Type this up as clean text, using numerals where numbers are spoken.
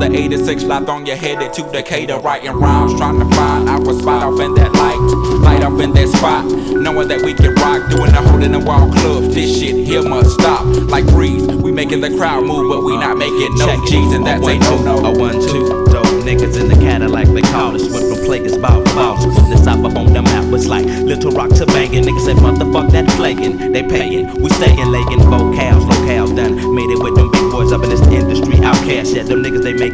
the 86 fly on your head to Decatur, writing rhymes, trying to find our spot off in that light off in that spot, knowing that we can rock, doing the hole in the wall club. This shit here must stop, like freeze. We making the crowd move, but we not making no G's, and that's a no-no. A 1-2, dope niggas in the Cadillac, they call us. Went from players about balls, putting this up on the map. It's like Little Rock to banging. Niggas say motherfuck that flagging, they paying. We staying laying vocals, locales done. Made it with them big boys up in this industry. Outcast, yeah, them niggas they make